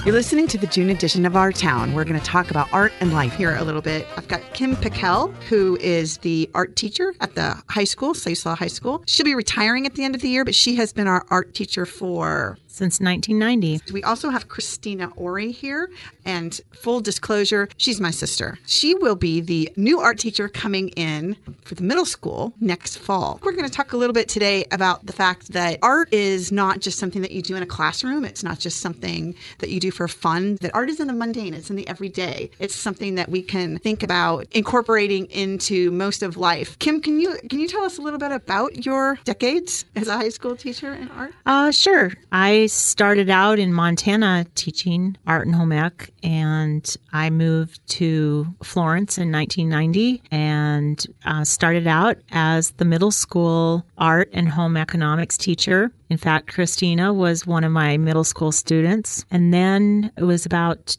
You're listening to the June edition of Our Town. We're going to talk about art and life here a little bit. I've got Kim Pickell, who is the art teacher at the high school, Siuslaw High School. She'll be retiring at the end of the year, but she has been our art teacher since 1990. We also have Christina Ori here, and full disclosure, she's my sister. She will be the new art teacher coming in for the middle school next fall. We're going to talk a little bit today about the fact that art is not just something that you do in a classroom. It's not just something that you do for fun. That art is in the mundane. It's in the everyday. It's something that we can think about incorporating into most of life. Kim, can you tell us a little bit about your decades as a high school teacher in art? Sure. I started out in Montana teaching art and home ec, and I moved to Florence in 1990 and started out as the middle school art and home economics teacher. In fact, Christina was one of my middle school students. And then it was about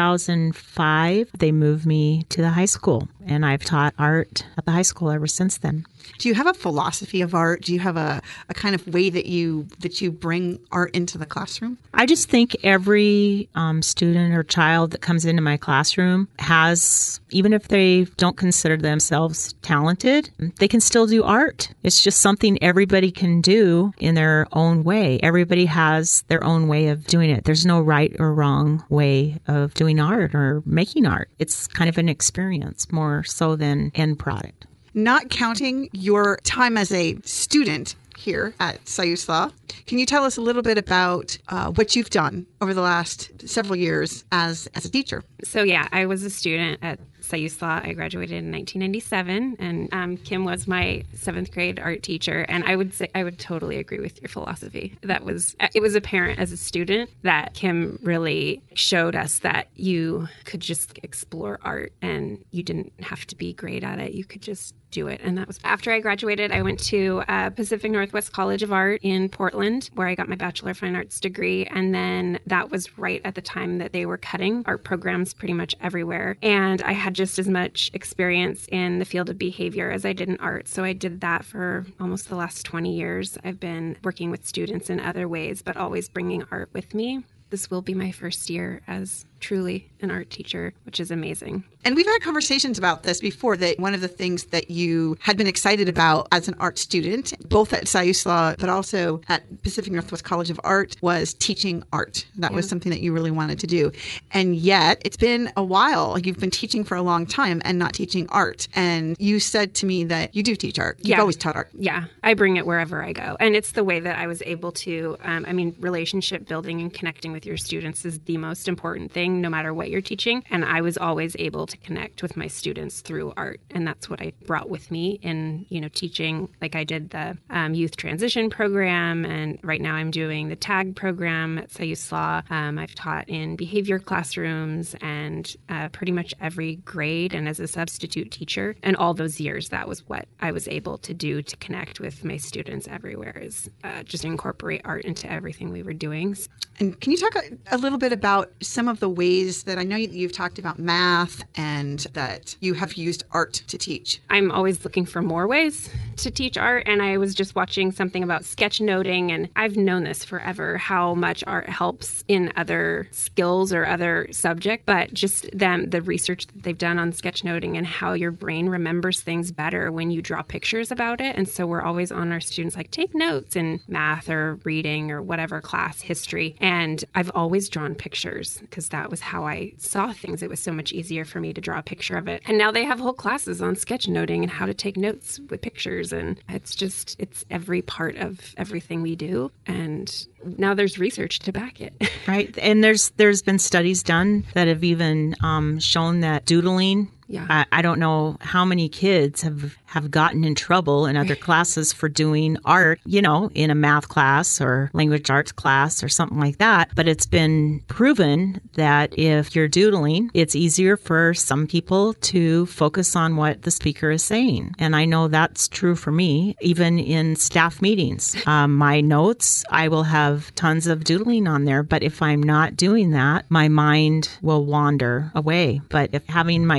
2005, they moved me to the high school, and I've taught art at the high school ever since then. Do you have a philosophy of art? Do you have a kind of way that you bring art into the classroom? I just think every student or child that comes into my classroom has, even if they don't consider themselves talented, they can still do art. It's just something everybody can do in their own way. Everybody has their own way of doing it. There's no right or wrong way of doing art or making art. It's kind of an experience more so than end product. Not counting your time as a student here at Siuslaw, can you tell us a little bit about what you've done over the last several years as a teacher? So yeah, I was a student at Siuslaw. I graduated in 1997, and Kim was my 7th grade art teacher. And I would totally agree with your philosophy. It was apparent as a student that Kim really showed us that you could just explore art and you didn't have to be great at it. You could just do it. And that was after I graduated. I went to Pacific Northwest College of Art in Portland, where I got my Bachelor of Fine Arts degree. And then that was right at the time that they were cutting art programs pretty much everywhere. And I had just as much experience in the field of behavior as I did in art. So I did that for almost the last 20 years. I've been working with students in other ways, but always bringing art with me. This will be my first year as truly an art teacher, which is amazing. And we've had conversations about this before, that one of the things that you had been excited about as an art student, both at Siuslaw but also at Pacific Northwest College of Art, was teaching art. That was something that you really wanted to do. And yet it's been a while. You've been teaching for a long time and not teaching art. And you said to me that you do teach art. You've always taught art. Yeah, I bring it wherever I go. And it's the way that I was able to, relationship building and connecting with your students is the most important thing, no matter what you're teaching. And I was always able to connect with my students through art. And that's what I brought with me in, teaching. Like I did the youth transition program, and right now I'm doing the TAG program at Siuslaw. I've taught in behavior classrooms and pretty much every grade, and as a substitute teacher. And all those years, that was what I was able to do to connect with my students everywhere, is just incorporate art into everything we were doing. And can you talk a little bit about some of the ways that I know you've talked about math and that you have used art to teach? I'm always looking for more ways to teach art. And I was just watching something about sketchnoting, and I've known this forever, how much art helps in other skills or other subject, but just the research that they've done on sketchnoting and how your brain remembers things better when you draw pictures about it. And so we're always on our students, like, take notes in math or reading or whatever class, history. And I've always drawn pictures because that was how I saw things. It was so much easier for me to draw a picture of it. And now they have whole classes on sketchnoting and how to take notes with pictures. And it's every part of everything we do. And now there's research to back it. Right. And there's been studies done that have even shown that doodling. Yeah. I don't know how many kids have gotten in trouble in other classes for doing art, in a math class or language arts class or something like that. But it's been proven that if you're doodling, it's easier for some people to focus on what the speaker is saying. And I know that's true for me, even in staff meetings. My notes, I will have tons of doodling on there. But if I'm not doing that, my mind will wander away. But if having my pen to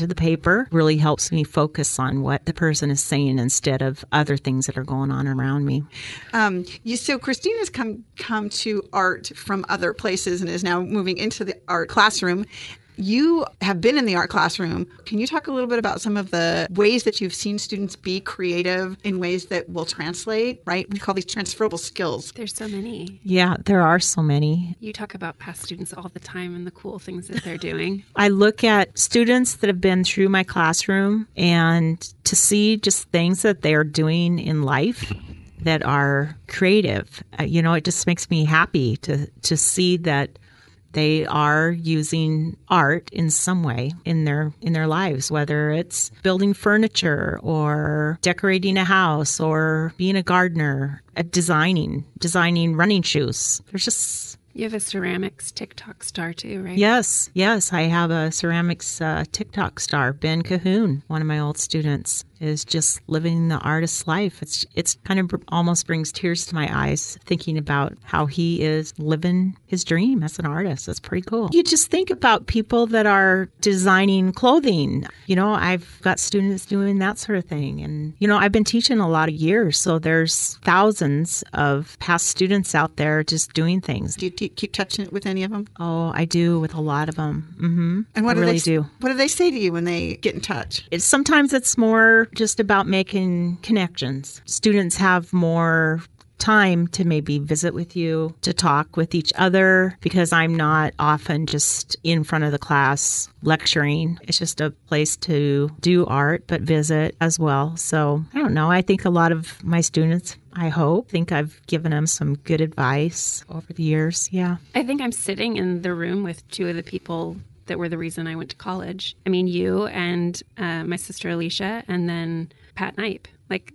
the paper really helps me focus on what the person is saying instead of other things that are going on around me. So Christina's come to art from other places and is now moving into the art classroom. You have been in the art classroom. Can you talk a little bit about some of the ways that you've seen students be creative in ways that will translate, right? We call these transferable skills. There's so many. Yeah, there are so many. You talk about past students all the time and the cool things that they're doing. I look at students that have been through my classroom and to see just things that they're doing in life that are creative. It just makes me happy to see that they are using art in some way in their lives, whether it's building furniture or decorating a house or being a gardener, designing running shoes. There's just... You have a ceramics TikTok star too, right? Yes. I have a ceramics TikTok star. Ben Cahoon, one of my old students, is just living the artist's life. It's kind of almost brings tears to my eyes thinking about how he is living his dream as an artist. That's pretty cool. You just think about people that are designing clothing. I've got students doing that sort of thing. And, I've been teaching a lot of years, so there's thousands of past students out there just doing things. Do you keep touching it with any of them? Oh, I do with a lot of them. Mm-hmm. And what I do really they do? What do they say to you when they get in touch? Sometimes it's more just about making connections. Students have more time to maybe visit with you, to talk with each other, because I'm not often just in front of the class lecturing. It's just a place to do art, but visit as well. So I don't know. I think a lot of my students, I think I've given them some good advice over the years. Yeah. I think I'm sitting in the room with two of the people that were the reason I went to college. I mean, you and my sister Alicia, and then Pat Knipe. Like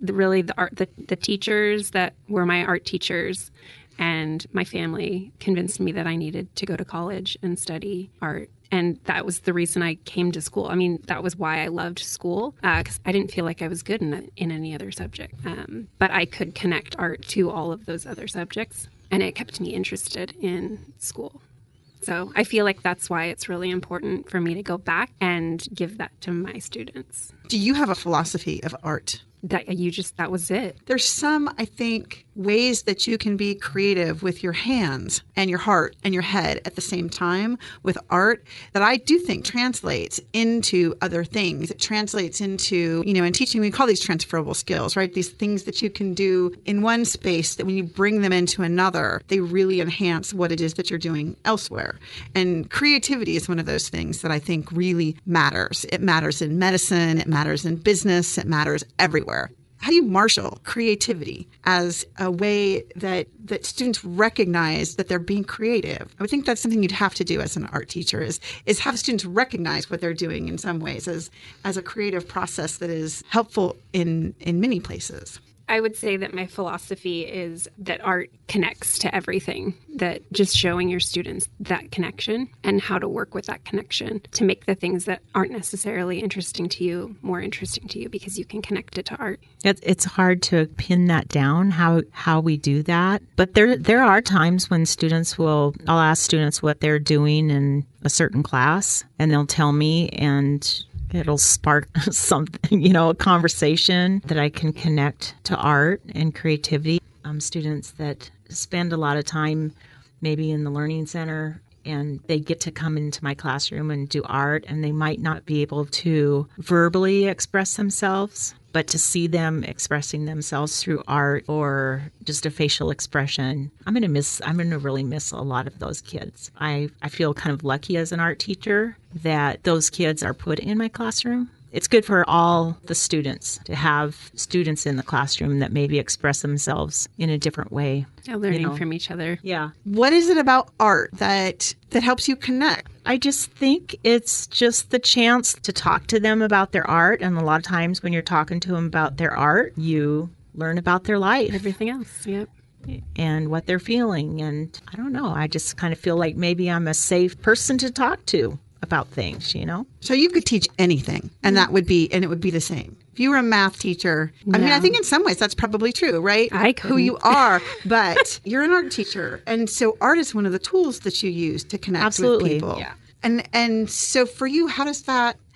the teachers that were my art teachers and my family convinced me that I needed to go to college and study art. And that was the reason I came to school. I mean, that was why I loved school, because I didn't feel like I was good in any other subject. But I could connect art to all of those other subjects, and it kept me interested in school. So I feel like that's why it's really important for me to go back and give that to my students. Do you have a philosophy of art? That was it. There's some, I think, ways that you can be creative with your hands and your heart and your head at the same time with art that I do think translates into other things. It translates into, in teaching, we call these transferable skills, right? These things that you can do in one space that when you bring them into another, they really enhance what it is that you're doing elsewhere. And creativity is one of those things that I think really matters. It matters in medicine, it matters in business, it matters everywhere. How do you marshal creativity as a way that students recognize that they're being creative? I would think that's something you'd have to do as an art teacher is have students recognize what they're doing in some ways as a creative process that is helpful in many places. I would say that my philosophy is that art connects to everything, that just showing your students that connection and how to work with that connection to make the things that aren't necessarily interesting to you more interesting to you because you can connect it to art. It's hard to pin that down, how we do that. But there are times when I'll ask students what they're doing in a certain class, and they'll tell me, and it'll spark something, a conversation that I can connect to art and creativity. Students that spend a lot of time maybe in the Learning Center and they get to come into my classroom and do art, and they might not be able to verbally express themselves, but to see them expressing themselves through art or just a facial expression, I'm going to really miss a lot of those kids. I feel kind of lucky as an art teacher that those kids are put in my classroom. It's good for all the students to have students in the classroom that maybe express themselves in a different way. Yeah, learning from each other. Yeah. What is it about art that helps you connect? I just think it's just the chance to talk to them about their art. And a lot of times when you're talking to them about their art, you learn about their life. Everything else, yep. And what they're feeling. And I don't know, I just kind of feel like maybe I'm a safe person to talk to about things, So you could teach anything, and it would be the same. If you were a math teacher, I mean, I think in some ways that's probably true, right? I couldn't. Who you are, but you're an art teacher. And so art is one of the tools that you use to connect with people. Yeah. And so for you, how does that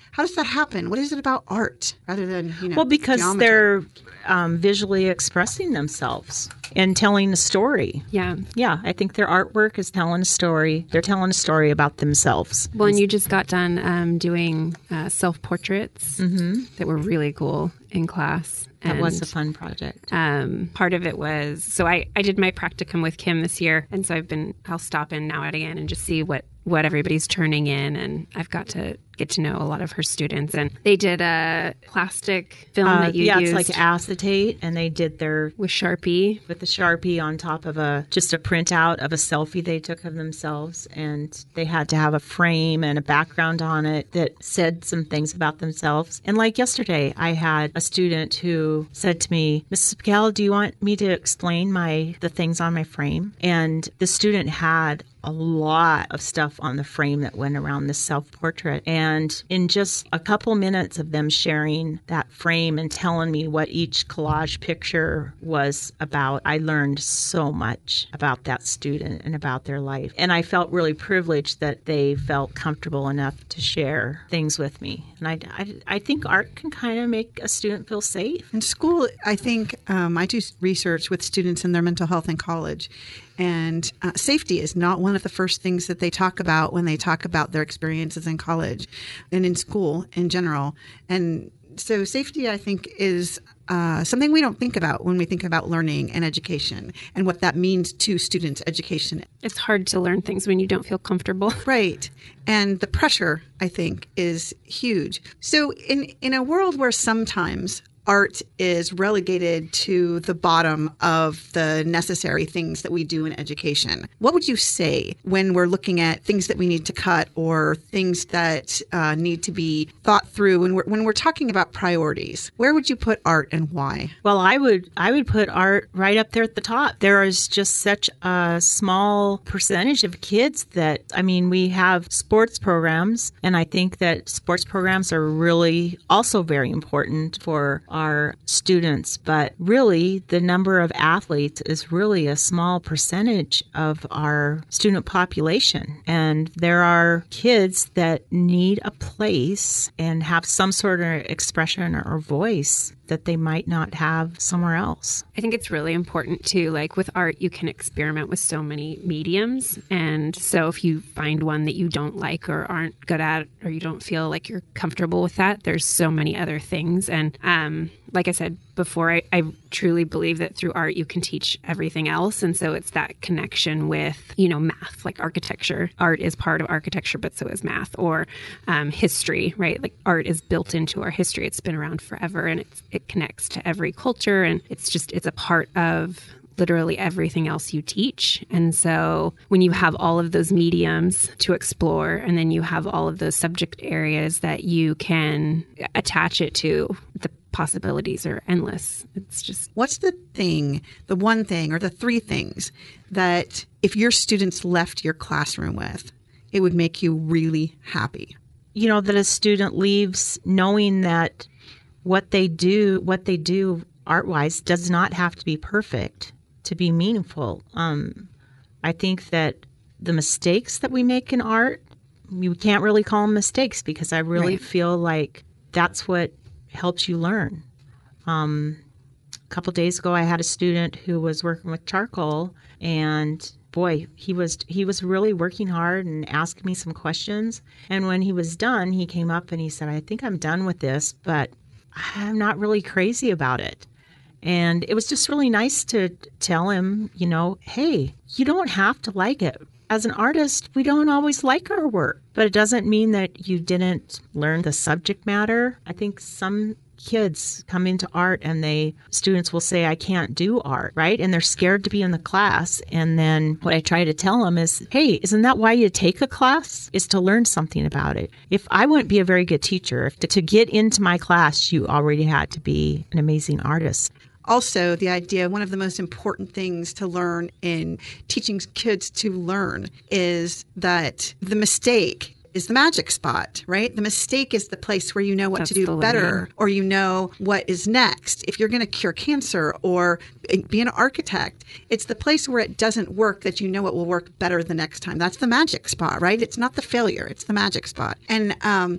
How does that happen? What is it about art rather than, Well, because geometry? they're visually expressing themselves and telling a story. Yeah. Yeah, I think their artwork is telling a story. They're telling a story about themselves. Well, and you just got done doing self-portraits that were really cool in class. That And, was a fun project. part of it was, so I did my practicum with Kim this year. And so I'll stop in now and again and just see what everybody's turning in. And I've got to get to know a lot of her students. And they did a plastic film that you used. It's like acetate, and they did their with Sharpie. with the Sharpie on top of just a printout of a selfie they took of themselves, and they had to have a frame and a background on it that said some things about themselves. And like yesterday, I had a student who said to me, "Mrs. Piquel, do you want me to explain the things on my frame?" And the student had a lot of stuff on the frame that went around this self-portrait. And in just a couple minutes of them sharing that frame and telling me what each collage picture was about, I learned so much about that student and about their life. And I felt really privileged that they felt comfortable enough to share things with me. And I think art can kind of make a student feel safe. In school, I think I do research with students in their mental health in college. And safety is not one of the first things that they talk about when they talk about their experiences in college and in school in general. And so safety, I think, is something we don't think about when we think about learning and education and what that means to students' education. It's hard to learn things when you don't feel comfortable. Right. And the pressure, I think, is huge. So in a world where sometimes art is relegated to the bottom of the necessary things that we do in education, what would you say when we're looking at things that we need to cut or things that need to be thought through when we're talking about priorities? Where would you put art and why? Well, I would put art right up there at the top. There is just such a small percentage of kids that, we have sports programs, and I think that sports programs are really also very important for our students. But really, the number of athletes is really a small percentage of our student population. And there are kids that need a place and have some sort of expression or voice that they might not have somewhere else. I think it's really important too, like with art, you can experiment with so many mediums. And so if you find one that you don't like or aren't good at, or you don't feel like you're comfortable with that, there's so many other things. And like I said before, I truly believe that through art, you can teach everything else. And so it's that connection with, math, like architecture. Art is part of architecture, but so is math, or history, right? Like art is built into our history. It's been around forever, and it connects to every culture, and it's a part of literally everything else you teach. And so when you have all of those mediums to explore, and then you have all of those subject areas that you can attach it to, the possibilities are endless. It's just... What's the one thing, or the three things that if your students left your classroom with, it would make you really happy? That a student leaves knowing that what they do art-wise does not have to be perfect to be meaningful. I think that the mistakes that we make in art, you can't really call them mistakes, because I really feel like that's what helps you learn. A couple days ago, I had a student who was working with charcoal, and boy, he was really working hard and asking me some questions. And when he was done, he came up and he said, "I think I'm done with this, but I'm not really crazy about it." And it was just really nice to tell him, hey, you don't have to like it. As an artist, we don't always like our work, but it doesn't mean that you didn't learn the subject matter. I think some kids come into art and students will say, "I can't do art," right? And they're scared to be in the class. And then what I try to tell them is, hey, isn't that why you take a class? Is to learn something about it. If I wouldn't be a very good teacher, if to get into my class, you already had to be an amazing artist. Also, the idea, one of the most important things to learn in teaching kids to learn is that the mistake is the magic spot, right? The mistake is the place where you know what That's to do the better, learning. or you know what is next. If you're going to cure cancer or be an architect, it's the place where it doesn't work that you know it will work better the next time. That's the magic spot, right? It's not the failure; it's the magic spot. And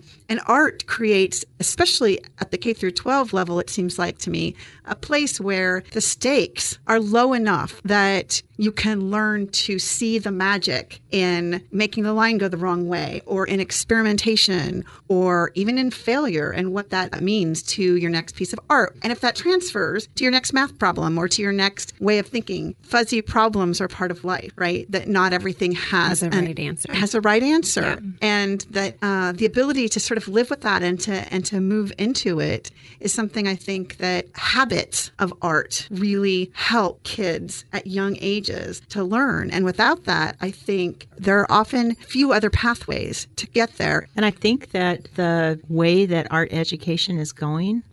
art creates, especially at the K through 12 level, it seems like to me, a place where the stakes are low enough that you can learn to see the magic in making the line go the wrong way, or in experimentation, or even in failure, and what that means to your next piece of art. And if that transfers to your next math problem or to your next way of thinking, fuzzy problems are part of life, right? That not everything has a right answer. Has a right answer. Yeah. And that the ability to sort of live with that and to move into it is something I think that habits of art really help kids at young ages to learn. And without that, I think there are often few other pathways to get there. And I think that the way that art education is going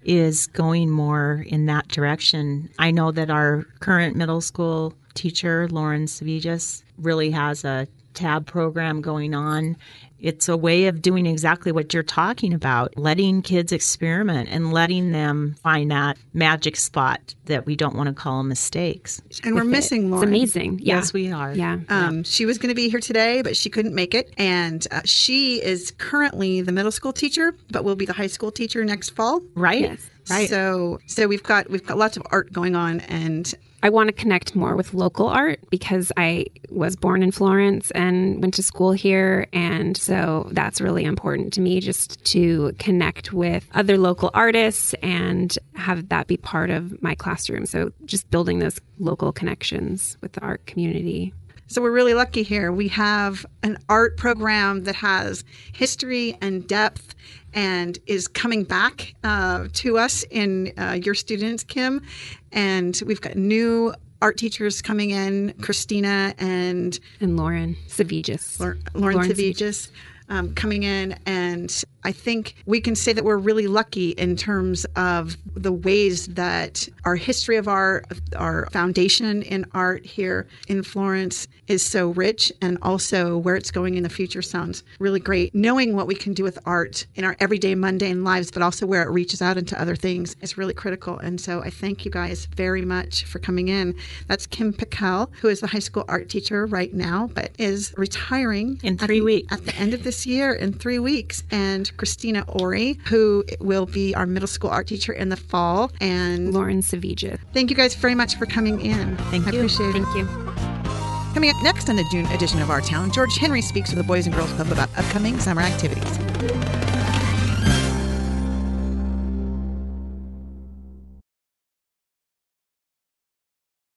more in that direction. I know that our current middle school teacher, Lauren Savigis, really has a TAB program going on. It's a way of doing exactly what you're talking about, letting kids experiment and letting them find that magic spot that we don't want to call mistakes. And we're missing It's Lauren. amazing. Yeah. Yes, we are. Yeah. She was going to be here today, but she couldn't make it. And she is currently the middle school teacher, but will be the high school teacher next fall. Right? Yes. Right. So we've got lots of art going on, and I want to connect more with local art because I was born in Florence and went to school here. And so that's really important to me, just to connect with other local artists and have that be part of my classroom. So just building those local connections with the art community. so we're really lucky here. We have an art program that has history and depth and is coming back to us in your students, Kim. And we've got new art teachers coming in, Christina and Lauren Savigis. Lauren Savigis coming in. And I think we can say that we're really lucky in terms of the ways that our history of art, our foundation in art here in Florence is so rich, and also where it's going in the future sounds really great. Knowing what we can do with art in our everyday mundane lives, but also where it reaches out into other things is really critical. And so I thank you guys very much for coming in. That's Kim Pickell, who is the high school art teacher right now, but is retiring In 3 weeks. At the end of this year, in 3 weeks. And Christina Ori, who will be our middle school art teacher in the fall. And Lauren Savigis. thank you guys very much for coming in. Thank I you. appreciate it. Thank you. Coming up next on the June edition of Our Town, George Henry speaks with the Boys and Girls Club about upcoming summer activities.